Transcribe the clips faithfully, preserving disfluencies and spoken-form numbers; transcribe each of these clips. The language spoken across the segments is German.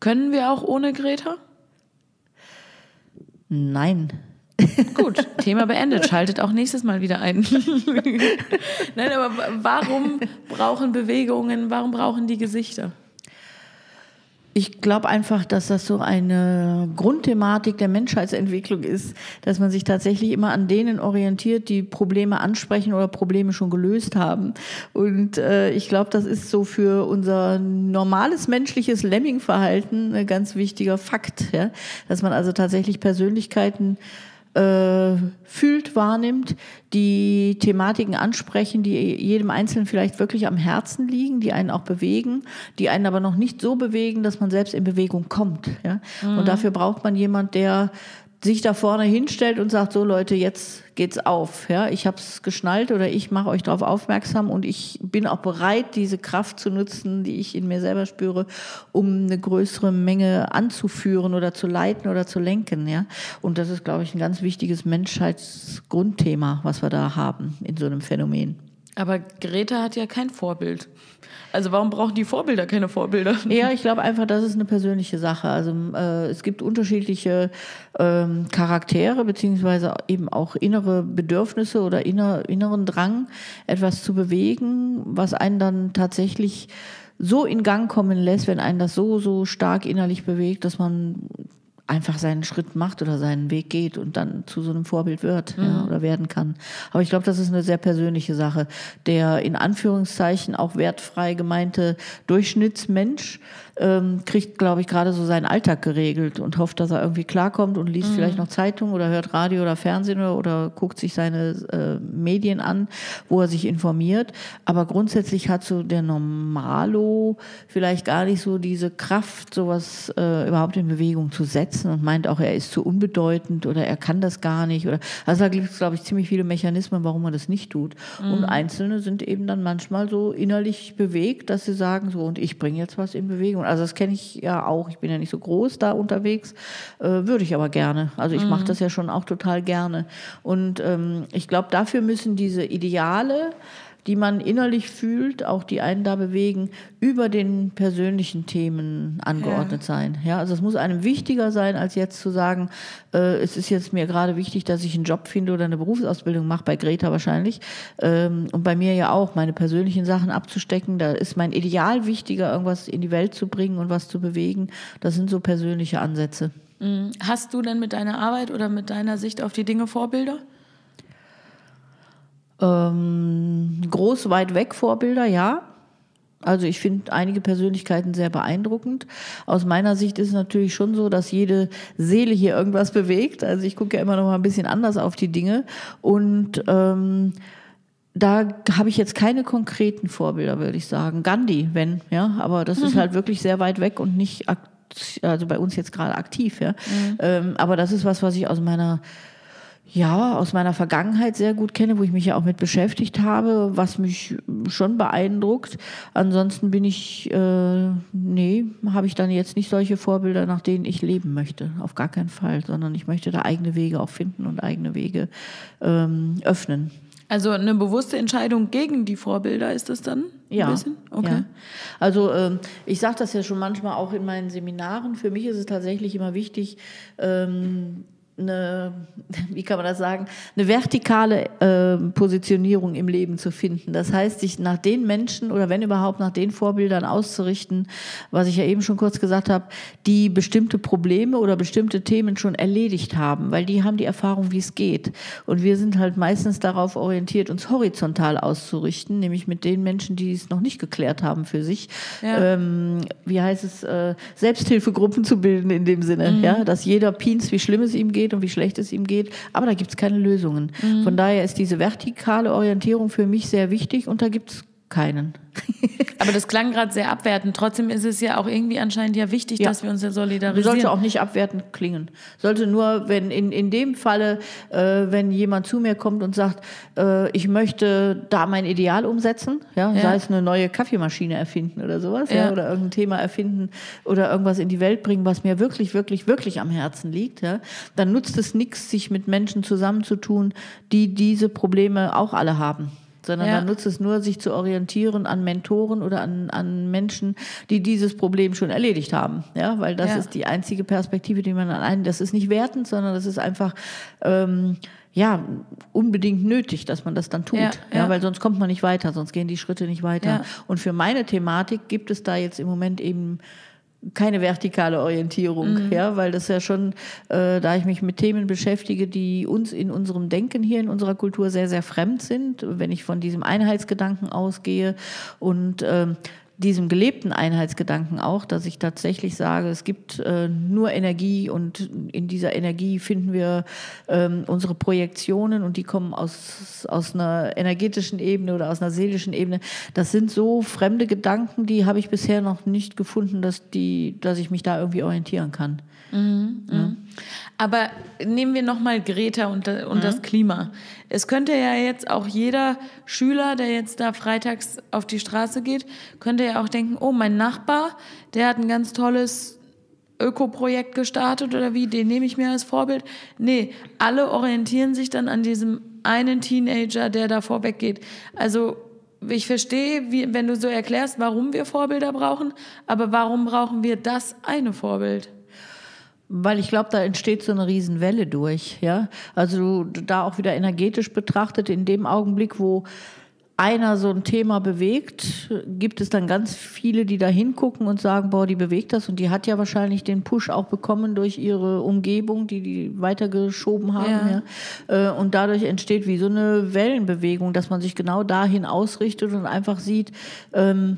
Können wir auch ohne Greta? Nein. Gut, Thema beendet. Schaltet auch nächstes Mal wieder ein. Nein, aber warum brauchen Bewegungen, warum brauchen die Gesichter? Ich glaube einfach, dass das so eine Grundthematik der Menschheitsentwicklung ist, dass man sich tatsächlich immer an denen orientiert, die Probleme ansprechen oder Probleme schon gelöst haben. Und äh, ich glaube, das ist so für unser normales menschliches Lemming-Verhalten ein ganz wichtiger Fakt, ja? Dass man also tatsächlich Persönlichkeiten Äh, fühlt, wahrnimmt, die Thematiken ansprechen, die jedem Einzelnen vielleicht wirklich am Herzen liegen, die einen auch bewegen, die einen aber noch nicht so bewegen, dass man selbst in Bewegung kommt. Ja? Mhm. Und dafür braucht man jemand, der sich da vorne hinstellt und sagt, so Leute, jetzt geht's auf. Ja, ich habe es geschnallt oder ich mache euch darauf aufmerksam und ich bin auch bereit, diese Kraft zu nutzen, die ich in mir selber spüre, um eine größere Menge anzuführen oder zu leiten oder zu lenken. Ja, und das ist, glaube ich, ein ganz wichtiges Menschheitsgrundthema, was wir da haben in so einem Phänomen. Aber Greta hat ja kein Vorbild. Also warum brauchen die Vorbilder keine Vorbilder? Ja, ich glaube einfach, das ist eine persönliche Sache. Also äh, es gibt unterschiedliche ähm, Charaktere beziehungsweise eben auch innere Bedürfnisse oder inner, inneren Drang, etwas zu bewegen, was einen dann tatsächlich so in Gang kommen lässt, wenn einen das so, so stark innerlich bewegt, dass man einfach seinen Schritt macht oder seinen Weg geht und dann zu so einem Vorbild wird, mhm. ja, oder werden kann. Aber ich glaube, das ist eine sehr persönliche Sache. Der in Anführungszeichen auch wertfrei gemeinte Durchschnittsmensch ähm, kriegt, glaube ich, gerade so seinen Alltag geregelt und hofft, dass er irgendwie klarkommt und liest mhm. vielleicht noch Zeitung oder hört Radio oder Fernsehen oder, oder guckt sich seine äh, Medien an, wo er sich informiert. Aber grundsätzlich hat so der Normalo vielleicht gar nicht so diese Kraft, sowas äh, überhaupt in Bewegung zu setzen und meint auch, er ist zu unbedeutend oder er kann das gar nicht. Oder, also da gibt es, glaube ich, ziemlich viele Mechanismen, warum man das nicht tut. Mhm. Und Einzelne sind eben dann manchmal so innerlich bewegt, dass sie sagen, so, und ich bringe jetzt was in Bewegung. Also das kenne ich ja auch. Ich bin ja nicht so groß da unterwegs, äh, würde ich aber gerne. Also ich mhm. mache das ja schon auch total gerne. Und ähm, ich glaube, dafür müssen diese Ideale, die man innerlich fühlt, auch die einen da bewegen, über den persönlichen Themen angeordnet ja. sein. Ja, also es muss einem wichtiger sein, als jetzt zu sagen, äh, es ist jetzt mir gerade wichtig, dass ich einen Job finde oder eine Berufsausbildung mache, bei Greta wahrscheinlich. Ähm, und bei mir ja auch, meine persönlichen Sachen abzustecken. Da ist mein Ideal wichtiger, irgendwas in die Welt zu bringen und was zu bewegen. Das sind so persönliche Ansätze. Hast du denn mit deiner Arbeit oder mit deiner Sicht auf die Dinge Vorbilder? Ähm, groß, weit weg Vorbilder, ja. Also ich finde einige Persönlichkeiten sehr beeindruckend. Aus meiner Sicht ist es natürlich schon so, dass jede Seele hier irgendwas bewegt. Also ich gucke ja immer noch mal ein bisschen anders auf die Dinge. Und ähm, da habe ich jetzt keine konkreten Vorbilder, würde ich sagen. Gandhi, wenn, ja. Aber das mhm. ist halt wirklich sehr weit weg und nicht, akt- also bei uns jetzt gerade aktiv, ja. Mhm. Ähm, aber das ist was, was ich aus meiner Ja, aus meiner Vergangenheit sehr gut kenne, wo ich mich ja auch mit beschäftigt habe, was mich schon beeindruckt. Ansonsten bin ich, äh, nee, habe ich dann jetzt nicht solche Vorbilder, nach denen ich leben möchte. Auf gar keinen Fall, sondern ich möchte da eigene Wege auch finden und eigene Wege ähm, öffnen. Also eine bewusste Entscheidung gegen die Vorbilder ist das dann? Ein ja, bisschen? Okay. Ja. Also ähm, ich sage das ja schon manchmal auch in meinen Seminaren. Für mich ist es tatsächlich immer wichtig, ähm, eine, wie kann man das sagen, eine vertikale äh, Positionierung im Leben zu finden. Das heißt, sich nach den Menschen oder wenn überhaupt nach den Vorbildern auszurichten, was ich ja eben schon kurz gesagt habe, die bestimmte Probleme oder bestimmte Themen schon erledigt haben, weil die haben die Erfahrung, wie es geht. Und wir sind halt meistens darauf orientiert, uns horizontal auszurichten, nämlich mit den Menschen, die es noch nicht geklärt haben für sich. Ja. Ähm, wie heißt es, äh, Selbsthilfegruppen zu bilden in dem Sinne, mhm. ja, dass jeder pins, wie schlimm es ihm geht und wie schlecht es ihm geht, aber da gibt es keine Lösungen. Mhm. Von daher ist diese vertikale Orientierung für mich sehr wichtig und da gibt es keinen. Aber das klang gerade sehr abwertend. Trotzdem ist es ja auch irgendwie anscheinend ja wichtig, ja. dass wir uns ja solidarisieren. Sollte auch nicht abwertend klingen. Sollte nur, wenn in, in dem Falle, äh, wenn jemand zu mir kommt und sagt, äh, ich möchte da mein Ideal umsetzen, ja, ja. sei es eine neue Kaffeemaschine erfinden oder sowas, ja. Ja, oder irgendein Thema erfinden oder irgendwas in die Welt bringen, was mir wirklich, wirklich, wirklich am Herzen liegt, ja, dann nutzt es nichts, sich mit Menschen zusammenzutun, die diese Probleme auch alle haben. sondern Ja. dann nutzt es nur, sich zu orientieren an Mentoren oder an, an Menschen, die dieses Problem schon erledigt haben. Ja, weil das Ja. ist die einzige Perspektive, die man an einen, das ist nicht wertend, sondern das ist einfach, ähm, ja, unbedingt nötig, dass man das dann tut. Ja, Ja, ja. weil sonst kommt man nicht weiter, sonst gehen die Schritte nicht weiter. Ja. Und für meine Thematik gibt es da jetzt im Moment eben keine vertikale Orientierung, Mhm. ja, weil das ja schon, äh, da ich mich mit Themen beschäftige, die uns in unserem Denken hier in unserer Kultur sehr, sehr fremd sind, wenn ich von diesem Einheitsgedanken ausgehe und ähm, diesem gelebten Einheitsgedanken auch, dass ich tatsächlich sage, es gibt äh, nur Energie und in dieser Energie finden wir ähm, unsere Projektionen und die kommen aus, aus einer energetischen Ebene oder aus einer seelischen Ebene. Das sind so fremde Gedanken, die habe ich bisher noch nicht gefunden, dass, die, dass ich mich da irgendwie orientieren kann. Mhm, ja. Aber nehmen wir nochmal Greta und, und Mhm. das Klima. Es könnte ja jetzt auch jeder Schüler, der jetzt da freitags auf die Straße geht, könnte ja auch denken, oh, mein Nachbar, der hat ein ganz tolles Ökoprojekt gestartet oder wie, den nehme ich mir als Vorbild. Nee, alle orientieren sich dann an diesem einen Teenager, der da vorweggeht. Also ich verstehe, wie, wenn du so erklärst, warum wir Vorbilder brauchen, aber warum brauchen wir das eine Vorbild? Weil ich glaube, da entsteht so eine Riesenwelle durch, ja. Also da auch wieder energetisch betrachtet, in dem Augenblick, wo einer so ein Thema bewegt, gibt es dann ganz viele, die da hingucken und sagen, boah, die bewegt das und die hat ja wahrscheinlich den Push auch bekommen durch ihre Umgebung, die die weitergeschoben haben. Ja. Ja. Und dadurch entsteht wie so eine Wellenbewegung, dass man sich genau dahin ausrichtet und einfach sieht, ähm,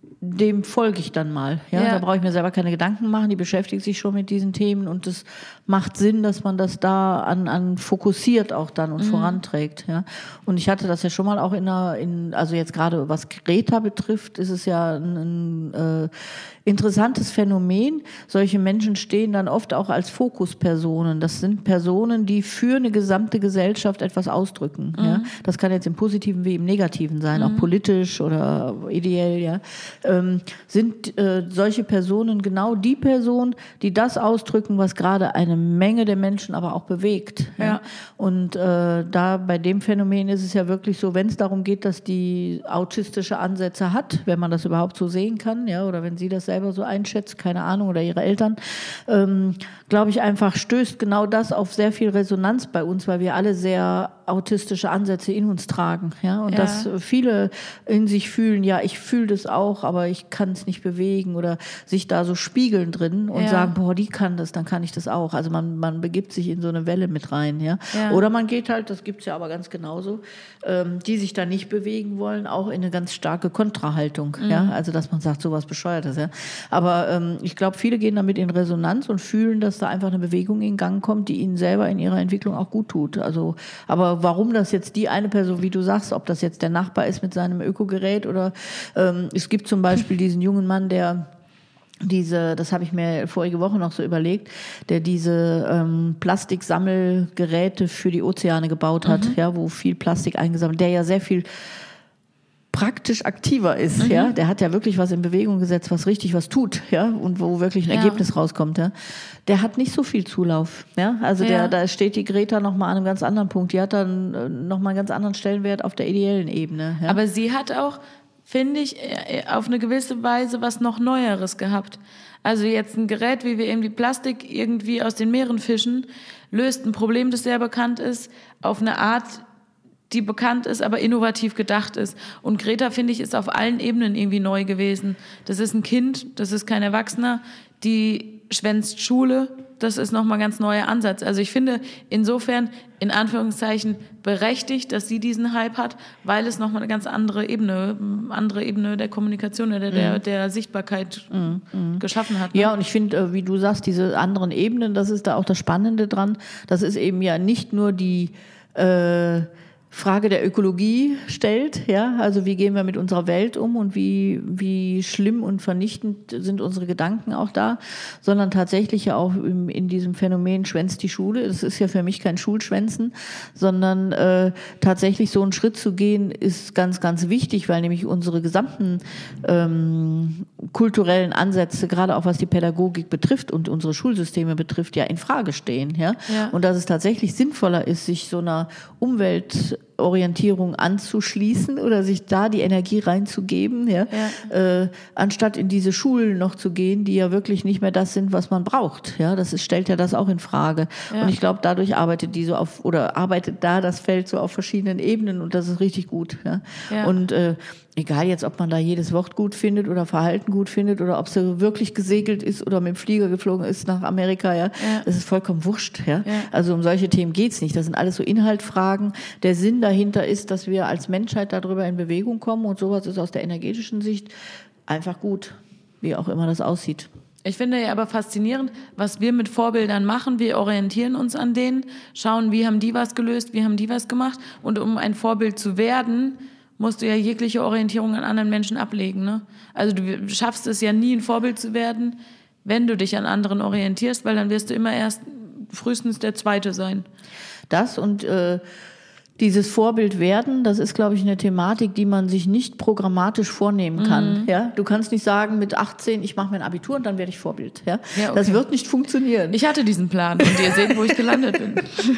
dem folge ich dann mal. Ja? Ja. Da brauche ich mir selber keine Gedanken machen, die beschäftigt sich schon mit diesen Themen und es macht Sinn, dass man das da an, an fokussiert auch dann und mhm. voranträgt. Ja? Und ich hatte das ja schon mal auch in einer, in, also jetzt gerade was Greta betrifft, ist es ja ein, ein äh, interessantes Phänomen. Solche Menschen stehen dann oft auch als Fokuspersonen. Das sind Personen, die für eine gesamte Gesellschaft etwas ausdrücken. Mhm. Ja? Das kann jetzt im Positiven wie im Negativen sein, mhm. auch politisch oder ideell. Ja? Ähm, sind äh, solche Personen genau die Personen, die das ausdrücken, was gerade eine Menge der Menschen aber auch bewegt. Ja? Ja. Und äh, da bei dem Phänomen ist es ja wirklich so, wenn es darum geht, dass die autistische Ansätze hat, wenn man das überhaupt so sehen kann, ja, oder wenn sie das selber so einschätzt, keine Ahnung, oder ihre Eltern, ähm, glaube ich einfach, stößt genau das auf sehr viel Resonanz bei uns, weil wir alle sehr autistische Ansätze in uns tragen, ja, und Ja. dass viele in sich fühlen, ja, ich fühle das auch, aber ich kann es nicht bewegen oder sich da so spiegeln drin und Ja. sagen, boah, die kann das, dann kann ich das auch. Also man, man begibt sich in so eine Welle mit rein, ja. Ja. Oder man geht halt, das gibt's ja aber ganz genauso, ähm, die sich da nicht bewegen wollen, auch in eine ganz starke Kontrahaltung, Mhm. ja. Also dass man sagt, sowas Bescheuertes, ja. Aber ähm, ich glaube, viele gehen damit in Resonanz und fühlen, dass da einfach eine Bewegung in Gang kommt, die ihnen selber in ihrer Entwicklung auch gut tut. Also, aber warum das jetzt die eine Person, wie du sagst, ob das jetzt der Nachbar ist mit seinem Ökogerät oder ähm, es gibt zum Beispiel diesen jungen Mann, der diese, das habe ich mir vorige Woche noch so überlegt, der diese ähm, Plastiksammelgeräte für die Ozeane gebaut hat, Mhm. ja, wo viel Plastik eingesammelt, der ja sehr viel praktisch aktiver ist, Mhm. ja, der hat ja wirklich was in Bewegung gesetzt, was richtig was tut, ja, und wo wirklich ein Ja. Ergebnis rauskommt, ja. Der hat nicht so viel Zulauf, ja, also der, Ja. da steht die Greta noch mal an einem ganz anderen Punkt, die hat dann äh, noch mal einen ganz anderen Stellenwert auf der ideellen Ebene, ja. Aber sie hat auch, finde ich, äh, auf eine gewisse Weise was noch Neueres gehabt. Also jetzt ein Gerät, wie wir eben die Plastik irgendwie aus den Meeren fischen, löst ein Problem, das sehr bekannt ist, auf eine Art, die bekannt ist, aber innovativ gedacht ist. Und Greta, finde ich, ist auf allen Ebenen irgendwie neu gewesen. Das ist ein Kind, das ist kein Erwachsener, die schwänzt Schule, das ist nochmal ein ganz neuer Ansatz. Also ich finde insofern, in Anführungszeichen, berechtigt, dass sie diesen Hype hat, weil es nochmal eine ganz andere Ebene, andere Ebene der Kommunikation oder der, Mhm. der Sichtbarkeit mhm. geschaffen hat. Ne? Ja, und ich finde, wie du sagst, diese anderen Ebenen, das ist da auch das Spannende dran. Das ist eben ja nicht nur die äh, Frage der Ökologie stellt, ja, also wie gehen wir mit unserer Welt um und wie, wie schlimm und vernichtend sind unsere Gedanken auch da, sondern tatsächlich ja auch in, in diesem Phänomen schwänzt die Schule. Das ist ja für mich kein Schulschwänzen, sondern äh, tatsächlich so einen Schritt zu gehen, ist ganz, ganz wichtig, weil nämlich unsere gesamten ähm, kulturellen Ansätze, gerade auch was die Pädagogik betrifft und unsere Schulsysteme betrifft, ja in Frage stehen, ja, Ja. und dass es tatsächlich sinnvoller ist, sich so einer Umwelt Orientierung anzuschließen oder sich da die Energie reinzugeben, ja, ja. Äh, anstatt in diese Schulen noch zu gehen, die ja wirklich nicht mehr das sind, was man braucht. Ja, das ist, stellt ja das auch in Frage. Ja. Und ich glaube, dadurch arbeitet die so auf oder arbeitet da das Feld so auf verschiedenen Ebenen und das ist richtig gut. Ja. Ja. Und äh, egal jetzt, ob man da jedes Wort gut findet oder Verhalten gut findet oder ob sie wirklich gesegelt ist oder mit dem Flieger geflogen ist nach Amerika, ja, ja. Das ist vollkommen wurscht. Ja. Ja. Also um solche Themen geht's nicht. Das sind alles so Inhaltfragen. Der Sinn dahinter ist, dass wir als Menschheit darüber in Bewegung kommen und sowas ist aus der energetischen Sicht einfach gut, wie auch immer das aussieht. Ich finde ja aber faszinierend, was wir mit Vorbildern machen. Wir orientieren uns an denen, schauen, wie haben die was gelöst, wie haben die was gemacht. Und um ein Vorbild zu werden, musst du ja jegliche Orientierung an anderen Menschen ablegen. Ne? Also du schaffst es ja nie, ein Vorbild zu werden, wenn du dich an anderen orientierst, weil dann wirst du immer erst frühestens der Zweite sein. Das und äh, dieses Vorbild werden, das ist, glaube ich, eine Thematik, die man sich nicht programmatisch vornehmen kann. Mhm. Ja? Du kannst nicht sagen, mit achtzehn, ich mache mein Abitur und dann werde ich Vorbild. Ja? Ja, okay. Das wird nicht funktionieren. Ich hatte diesen Plan und ihr seht, wo ich gelandet bin.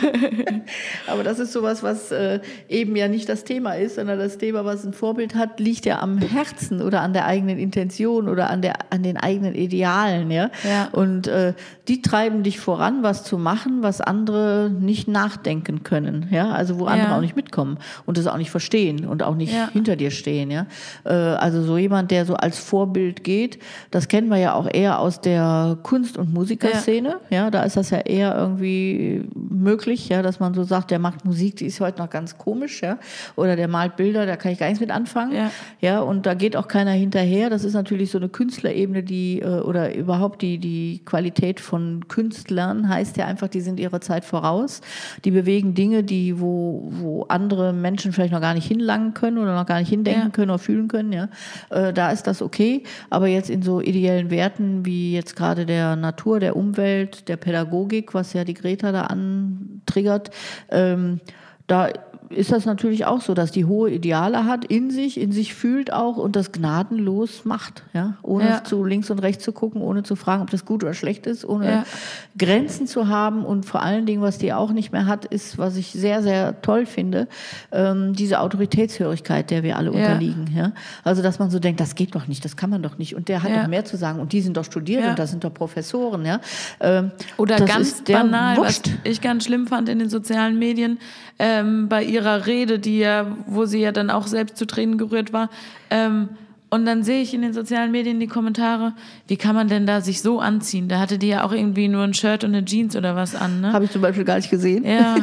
Aber das ist sowas, was äh, eben ja nicht das Thema ist, sondern das Thema, was ein Vorbild hat, liegt ja am Herzen oder an der eigenen Intention oder an, der, an den eigenen Idealen. Ja? Ja. Und äh, die treiben dich voran, was zu machen, was andere nicht nachdenken können. Ja? Also wo andere ja. auch nicht mitkommen und das auch nicht verstehen und auch nicht ja. hinter dir stehen. Ja? Äh, also so jemand, der so als Vorbild geht, das kennen wir ja auch eher aus der Kunst- und Musikerszene. Ja. Ja, da ist das ja eher irgendwie möglich, ja, dass man so sagt, der macht Musik, die ist heute noch ganz komisch, ja, oder der malt Bilder, da kann ich gar nichts mit anfangen. Ja, ja, und da geht auch keiner hinterher. Das ist natürlich so eine Künstlerebene, die äh, oder überhaupt die die Qualität von Künstlern heißt ja einfach, die sind ihrer Zeit voraus. Die bewegen Dinge, die wo wo andere Menschen vielleicht noch gar nicht hinlangen können oder noch gar nicht hindenken ja. können oder fühlen können, ja, äh, da ist das okay. Aber jetzt in so ideellen Werten wie jetzt gerade der Natur, der Umwelt, der Pädagogik, was ja die Greta da antriggert, ähm, da ist das natürlich auch so, dass die hohe Ideale hat in sich, in sich fühlt auch und das gnadenlos macht, ja, ohne ja. zu links und rechts zu gucken, ohne zu fragen, ob das gut oder schlecht ist, ohne ja. Grenzen zu haben und vor allen Dingen, was die auch nicht mehr hat, ist, was ich sehr, sehr toll finde, ähm, diese Autoritätshörigkeit, der wir alle ja. unterliegen, ja. Also, dass man so denkt, das geht doch nicht, das kann man doch nicht und der hat ja. doch mehr zu sagen und die sind doch studiert ja. und das sind doch Professoren, ja. Ähm, oder ganz banal, Wurscht. Was ich ganz schlimm fand in den sozialen Medien, ähm, bei ihrer Rede, die ja, wo sie ja dann auch selbst zu Tränen gerührt war. Ähm, und dann sehe ich in den sozialen Medien die Kommentare, wie kann man denn da sich so anziehen? Da hatte die ja auch irgendwie nur ein Shirt und eine Jeans oder was an, ne? Habe ich zum Beispiel gar nicht gesehen. Ja.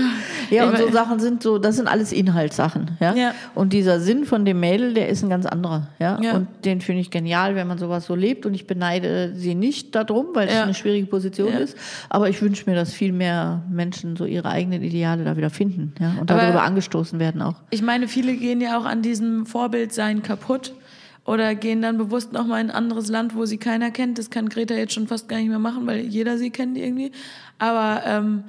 Ja, und so Sachen sind so, das sind alles Inhaltssachen, ja? Ja. Und dieser Sinn von dem Mädel, der ist ein ganz anderer, ja? Ja. Und den finde ich genial, wenn man sowas so lebt und ich beneide sie nicht darum, weil es ja. eine schwierige Position ja. ist, aber ich wünsche mir, dass viel mehr Menschen so ihre eigenen Ideale da wieder finden, ja? Und darüber aber angestoßen werden auch. Ich meine, viele gehen ja auch an diesem Vorbildsein kaputt. Oder gehen dann bewusst nochmal in ein anderes Land, wo sie keiner kennt. Das kann Greta jetzt schon fast gar nicht mehr machen, weil jeder sie kennt irgendwie. Aber ähm,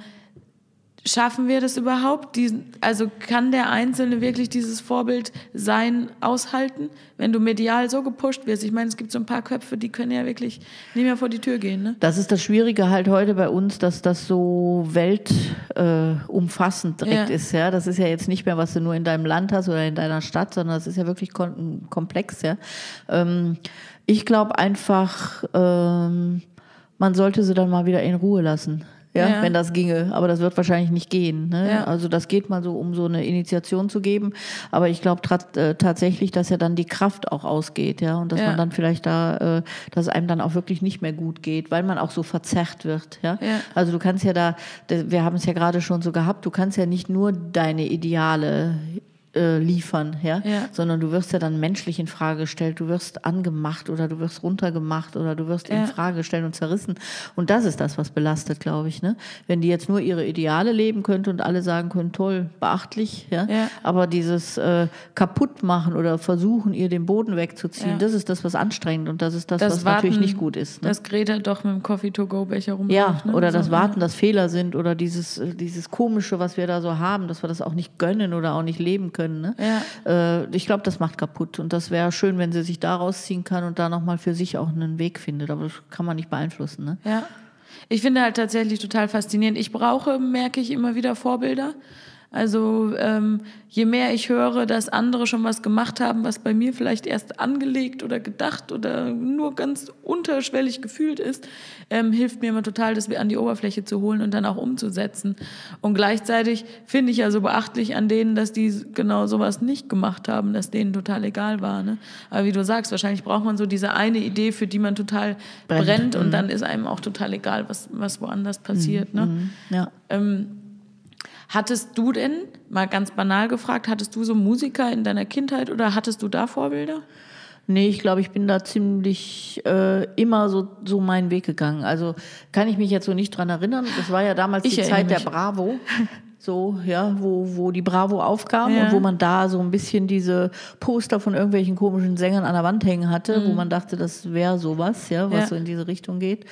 schaffen wir das überhaupt? Diesen, also kann der Einzelne wirklich dieses Vorbildsein aushalten, wenn du medial so gepusht wirst? Ich meine, es gibt so ein paar Köpfe, die können ja wirklich nicht mehr vor die Tür gehen. Ne? Das ist das Schwierige halt heute bei uns, dass das so weltumfassend äh, direkt ja. ist. Ja? Das ist ja jetzt nicht mehr, was du nur in deinem Land hast oder in deiner Stadt, sondern das ist ja wirklich kom- komplex. Ja? Ähm, ich glaube einfach, ähm, man sollte sie dann mal wieder in Ruhe lassen. Ja, ja, wenn das ginge. Aber das wird wahrscheinlich nicht gehen. Ne? Ja. Also das geht mal so, um so eine Initiation zu geben. Aber ich glaube tra- äh, tatsächlich, dass ja dann die Kraft auch ausgeht. Ja, und dass ja. man dann vielleicht da, äh, dass es einem dann auch wirklich nicht mehr gut geht, weil man auch so verzerrt wird. Ja, ja. Also du kannst ja da, wir haben es ja gerade schon so gehabt, du kannst ja nicht nur deine Ideale Äh, liefern, ja? Ja, sondern du wirst ja dann menschlich in Frage gestellt, du wirst angemacht oder du wirst runtergemacht oder du wirst ja. in Frage gestellt und zerrissen und das ist das, was belastet, glaube ich, ne? Wenn die jetzt nur ihre Ideale leben könnte und alle sagen können, toll, beachtlich, ja, ja. aber dieses äh, kaputt machen oder versuchen, ihr den Boden wegzuziehen, ja. das ist das, was anstrengend und das ist das, das was Warten, natürlich nicht gut ist. Ne? Dass Greta doch mit dem Coffee-to-go-Becher rumläuft. Ja, ne? oder so, das Warten, ja. dass Fehler sind oder dieses, dieses Komische, was wir da so haben, dass wir das auch nicht gönnen oder auch nicht leben können. Können, ne? Ja. Äh, ich glaube, das macht kaputt und das wäre schön, wenn sie sich da rausziehen kann und da nochmal für sich auch einen Weg findet, aber das kann man nicht beeinflussen. Ne? Ja, ich finde halt tatsächlich total faszinierend. Ich brauche, merke ich immer wieder Vorbilder, Also ähm, je mehr ich höre, dass andere schon was gemacht haben, was bei mir vielleicht erst angelegt oder gedacht oder nur ganz unterschwellig gefühlt ist, ähm, hilft mir immer total, das an die Oberfläche zu holen und dann auch umzusetzen. Und gleichzeitig finde ich ja so beachtlich an denen, dass die genau sowas nicht gemacht haben, dass denen total egal war. Ne? Aber wie du sagst, wahrscheinlich braucht man so diese eine Idee, für die man total brennt, brennt und mhm. dann ist einem auch total egal, was, was woanders passiert. Mhm. Ne? Ja. Ähm, Hattest du denn, mal ganz banal gefragt, hattest du so Musiker in deiner Kindheit oder hattest du da Vorbilder? Nee, ich glaube, ich bin da ziemlich äh, immer so, so meinen Weg gegangen. Also kann ich mich jetzt so nicht dran erinnern. Das war ja damals ich die Zeit mich. der Bravo. So, ja, wo, wo die Bravo aufkam ja. und wo man da so ein bisschen diese Poster von irgendwelchen komischen Sängern an der Wand hängen hatte, mhm. wo man dachte, das wäre sowas, ja, was ja. so in diese Richtung geht.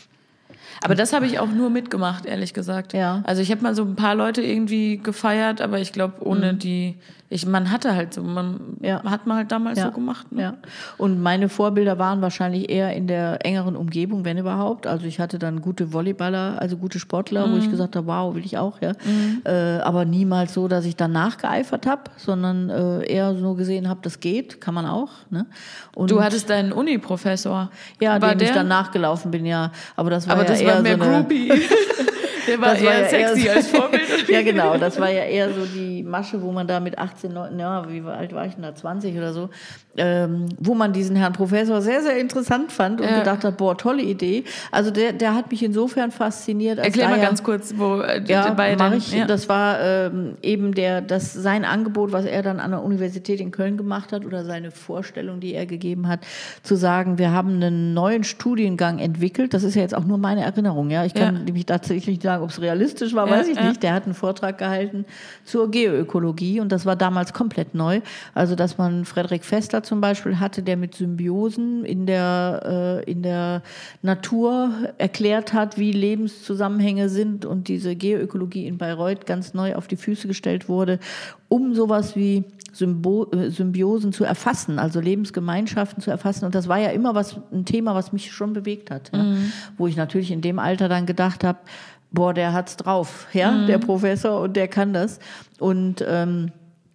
Aber das habe ich auch nur mitgemacht, ehrlich gesagt. Ja. Also ich habe mal so ein paar Leute irgendwie gefeiert, aber ich glaube, ohne mhm. die, ich, man hatte halt so, man ja. hat man halt damals ja. so gemacht. Ne? Ja. Und meine Vorbilder waren wahrscheinlich eher in der engeren Umgebung, wenn überhaupt. Also ich hatte dann gute Volleyballer, also gute Sportler, mhm. wo ich gesagt habe, wow, will ich auch, ja. Mhm. Äh, aber niemals so, dass ich dann nachgeeifert habe, sondern äh, eher so gesehen habe, das geht, kann man auch. Ne? Und du hattest deinen Uni-Professor. Ja, war dem der? ich dann nachgelaufen bin, ja. Aber das war aber ja das eher war mehr so eine, Groupie. Der war das eher war ja sexy eher so, als Vorbild. Ja, genau. Das war ja eher so die Masche, wo man da mit achtzehn, neunzehn, ja, wie alt war ich denn da, zwanzig oder so, ähm, wo man diesen Herrn Professor sehr, sehr interessant fand und ja. gedacht hat, boah, tolle Idee. Also der, der hat mich insofern fasziniert. Als Erklär mal ja, ganz kurz, wo äh, ja, bei mach den, ich. Ja. Das war ähm, eben der, das sein Angebot, was er dann an der Universität in Köln gemacht hat oder seine Vorstellung, die er gegeben hat, zu sagen, wir haben einen neuen Studiengang entwickelt. Das ist ja jetzt auch nur meine Erinnerung. Ja, ich kann ja. mich tatsächlich nicht sagen, ob es realistisch war, weiß ja, ich ja. nicht. Der hat einen Vortrag gehalten zur Geoökologie und das war damals komplett neu. Also, dass man Frederik Vester zum Beispiel hatte, der mit Symbiosen in der, äh, in der Natur erklärt hat, wie Lebenszusammenhänge sind und diese Geoökologie in Bayreuth ganz neu auf die Füße gestellt wurde, um sowas wie Symbo- äh, Symbiosen zu erfassen, also Lebensgemeinschaften zu erfassen. Und das war ja immer was, ein Thema, was mich schon bewegt hat. Ja? Mhm. Wo ich natürlich in dem Alter dann gedacht habe, boah, der hat's drauf, ja, mhm. der Professor, und der kann das. Und ähm,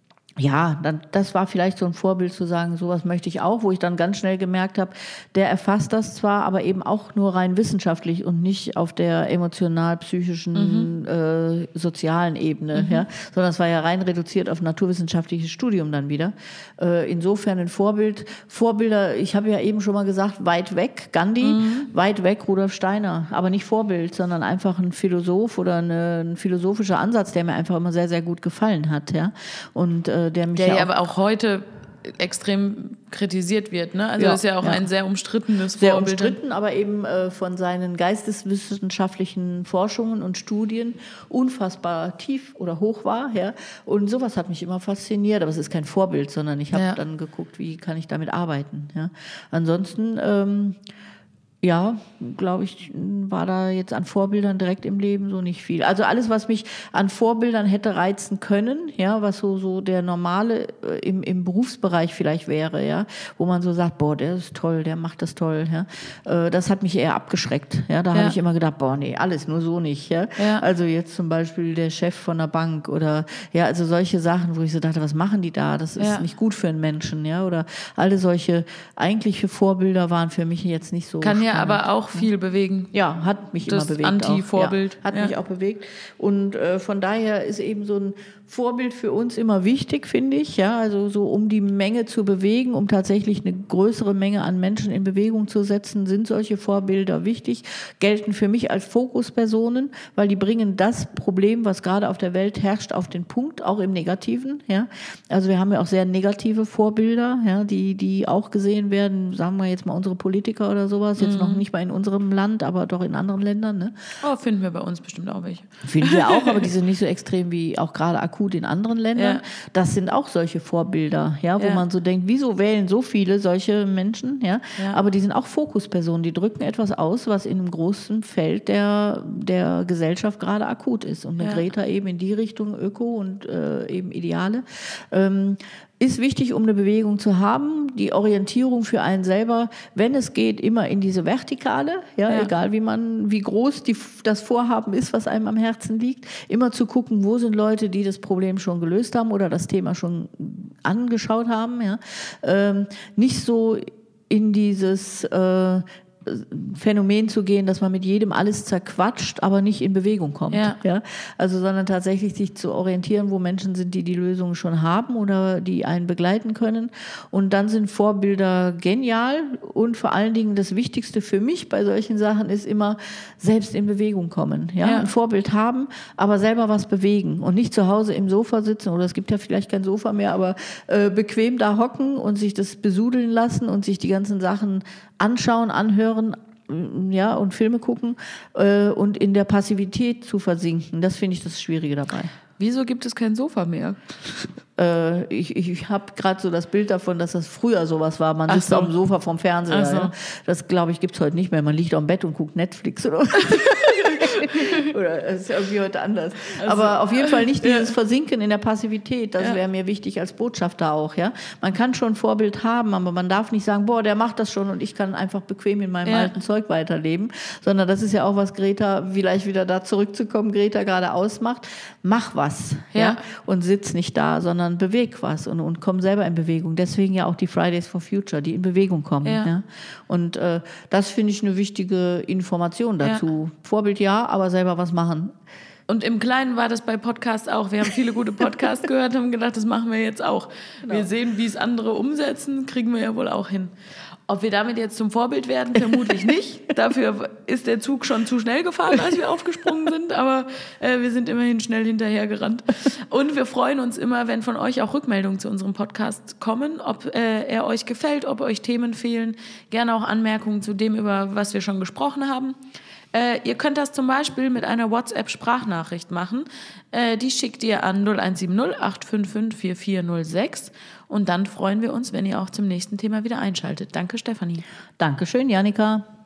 ja, dann, das war vielleicht so ein Vorbild zu sagen, sowas möchte ich auch, wo ich dann ganz schnell gemerkt habe, der erfasst das zwar, aber eben auch nur rein wissenschaftlich und nicht auf der emotional-psychischen, mhm. äh, sozialen Ebene, mhm. ja, sondern es war ja rein reduziert auf naturwissenschaftliches Studium dann wieder. Äh, insofern ein Vorbild, Vorbilder, ich habe ja eben schon mal gesagt, weit weg, Gandhi, mhm. weit weg, Rudolf Steiner, aber nicht Vorbild, sondern einfach ein Philosoph oder eine, ein philosophischer Ansatz, der mir einfach immer sehr, sehr gut gefallen hat, ja, und äh, der mich der ja, ja auch aber auch heute extrem kritisiert wird, ne? Also ja, ist ja auch ja. ein sehr umstrittenes sehr Vorbild. Sehr umstritten, aber eben äh, von seinen geisteswissenschaftlichen Forschungen und Studien unfassbar tief oder hoch war, ja. Und sowas hat mich immer fasziniert, aber es ist kein Vorbild, sondern ich habe ja. dann geguckt, wie kann ich damit arbeiten, ja. Ansonsten ähm, ja, glaube ich, war da jetzt an Vorbildern direkt im Leben so nicht viel. Also alles, was mich an Vorbildern hätte reizen können, ja, was so so der normale äh, im im Berufsbereich vielleicht wäre, ja, wo man so sagt, boah, der ist toll, der macht das toll, ja, äh, das hat mich eher abgeschreckt, ja, da ja. habe ich immer gedacht, boah, nee, alles nur so nicht, ja? ja. Also jetzt zum Beispiel der Chef von der Bank oder ja, also solche Sachen, wo ich so dachte, was machen die da? Das ist ja. nicht gut für einen Menschen, ja, oder alle solche eigentliche Vorbilder waren für mich jetzt nicht so. Kann ja aber auch viel bewegen. Ja, hat mich das immer bewegt. Anti-Vorbild. Ja, hat ja. mich auch bewegt. Und äh, von daher ist eben so ein Vorbild für uns immer wichtig, finde ich. Ja, also so um die Menge zu bewegen, um tatsächlich eine größere Menge an Menschen in Bewegung zu setzen, sind solche Vorbilder wichtig, gelten für mich als Fokuspersonen, weil die bringen das Problem, was gerade auf der Welt herrscht, auf den Punkt, auch im Negativen. Ja, also wir haben ja auch sehr negative Vorbilder, ja, die die auch gesehen werden. Sagen wir jetzt mal unsere Politiker oder sowas, jetzt mhm. noch nicht mal in unserem Land, aber doch in anderen Ländern. Ne? Oh, finden wir bei uns bestimmt auch welche. Finden wir auch, aber die sind nicht so extrem wie auch gerade akut in anderen Ländern. Ja. Das sind auch solche Vorbilder, ja, wo ja. man so denkt, wieso wählen so viele solche Menschen? Ja? Ja. Aber die sind auch Fokuspersonen, die drücken etwas aus, was in einem großen Feld der, der Gesellschaft gerade akut ist. Und eine ja. Greta eben in die Richtung Öko und äh, eben Ideale. Ähm, ist wichtig, um eine Bewegung zu haben. Die Orientierung für einen selber, wenn es geht, immer in diese Vertikale, ja, ja. egal wie man, wie groß die, das Vorhaben ist, was einem am Herzen liegt, immer zu gucken, wo sind Leute, die das Problem schon gelöst haben oder das Thema schon angeschaut haben, ja. Ähm, nicht so in dieses äh, Phänomen zu gehen, dass man mit jedem alles zerquatscht, aber nicht in Bewegung kommt. Ja. Ja? Also, sondern tatsächlich sich zu orientieren, wo Menschen sind, die die Lösungen schon haben oder die einen begleiten können. Und dann sind Vorbilder genial und vor allen Dingen das Wichtigste für mich bei solchen Sachen ist immer selbst in Bewegung kommen. Ja? Ja. Ein Vorbild haben, aber selber was bewegen und nicht zu Hause im Sofa sitzen oder es gibt ja vielleicht kein Sofa mehr, aber äh, bequem da hocken und sich das besudeln lassen und sich die ganzen Sachen anschauen, anhören, ja, und Filme gucken äh, und in der Passivität zu versinken. Das finde ich das Schwierige dabei. Wieso gibt es kein Sofa mehr? Äh, ich ich habe gerade so das Bild davon, dass das früher sowas war. Man sitzt so. auf dem Sofa vom Fernseher. So. Ja. Das, glaube ich, gibt es heute nicht mehr. Man liegt auf dem Bett und guckt Netflix oder Oder es ist irgendwie heute anders. Also, aber auf jeden Fall nicht dieses ja. Versinken in der Passivität. Das ja. wäre mir wichtig als Botschafter auch. Ja? Man kann schon ein Vorbild haben, aber man darf nicht sagen, boah, der macht das schon und ich kann einfach bequem in meinem ja. alten Zeug weiterleben. Sondern das ist ja auch, was Greta, vielleicht wieder da zurückzukommen, Greta gerade ausmacht. Mach was. Ja. Ja? Und sitz nicht da, sondern beweg was und, und komm selber in Bewegung. Deswegen ja auch die Fridays for Future, die in Bewegung kommen. Ja. Ja? Und äh, das finde ich eine wichtige Information dazu. Ja. Vorbild ja, aber selber was machen. Und im Kleinen war das bei Podcasts auch. Wir haben viele gute Podcasts gehört, haben gedacht, das machen wir jetzt auch. Genau. Wir sehen, wie es andere umsetzen, kriegen wir ja wohl auch hin. Ob wir damit jetzt zum Vorbild werden, vermutlich nicht. Dafür ist der Zug schon zu schnell gefahren, als wir aufgesprungen sind. Aber äh, wir sind immerhin schnell hinterhergerannt. Und wir freuen uns immer, wenn von euch auch Rückmeldungen zu unserem Podcast kommen, ob äh, er euch gefällt, ob euch Themen fehlen. Gerne auch Anmerkungen zu dem, über was wir schon gesprochen haben. Äh, ihr könnt das zum Beispiel mit einer WhatsApp-Sprachnachricht machen. Äh, die schickt ihr an null eins sieben null acht fünf fünf vier vier null sechs. Und dann freuen wir uns, wenn ihr auch zum nächsten Thema wieder einschaltet. Danke, Stefanie. Dankeschön, Jannika.